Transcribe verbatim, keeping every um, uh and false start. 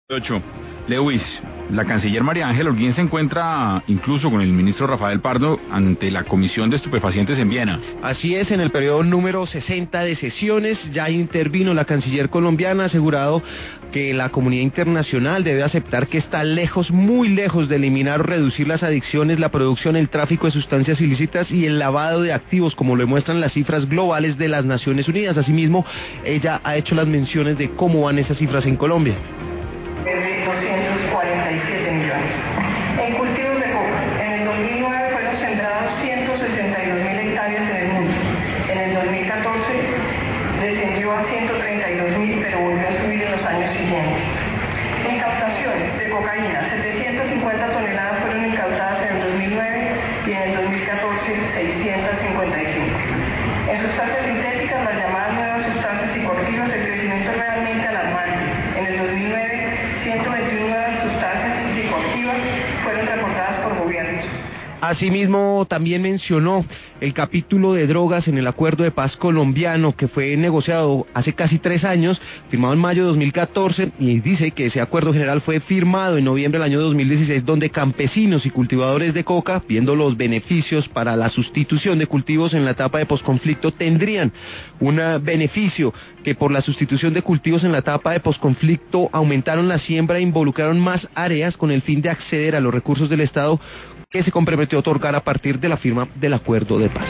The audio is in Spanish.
ocho. Lewis, la canciller María Ángela Holguín se encuentra incluso con el ministro Rafael Pardo ante la Comisión de Estupefacientes en Viena. Así es, en el periodo número sesenta de sesiones ya intervino la canciller colombiana, ha asegurado que la comunidad internacional debe aceptar que está lejos, muy lejos de eliminar o reducir las adicciones, la producción, el tráfico de sustancias ilícitas y el lavado de activos, como lo demuestran las cifras globales de las Naciones Unidas. Asimismo, ella ha hecho las menciones de cómo van esas cifras en Colombia. De doscientos cuarenta y siete millones. En cultivos de coca, en el dos mil nueve fueron sembrados ciento sesenta y dos mil hectáreas en el mundo. En el dos mil catorce descendió a ciento treinta y dos mil, pero volvió a subir en los años siguientes. Incautaciones de cocaína, setecientas cincuenta toneladas fueron incautadas en el dos mil nueve y en el dos mil catorce seiscientas cincuenta y cinco. En sustancias sintéticas, las llamadas nuevas sustancias psicoactivas, el crecimiento es realmente alarmante. En el dos mil nueve, ciento veintiuna nuevas sustancias psicoactivas fueron reportadas por gobiernos. Asimismo, también mencionó el capítulo de drogas en el acuerdo de paz colombiano que fue negociado hace casi tres años, firmado en mayo de dos mil catorce, y dice que ese acuerdo general fue firmado en noviembre del año dos mil dieciséis, donde campesinos y cultivadores de coca, viendo los beneficios para la sustitución de cultivos en la etapa de posconflicto, tendrían un beneficio que por la sustitución de cultivos en la etapa de posconflicto aumentaron la siembra e involucraron más áreas con el fin de acceder a los recursos del Estado que se comprometió a otorgar a partir de la firma del acuerdo de paz.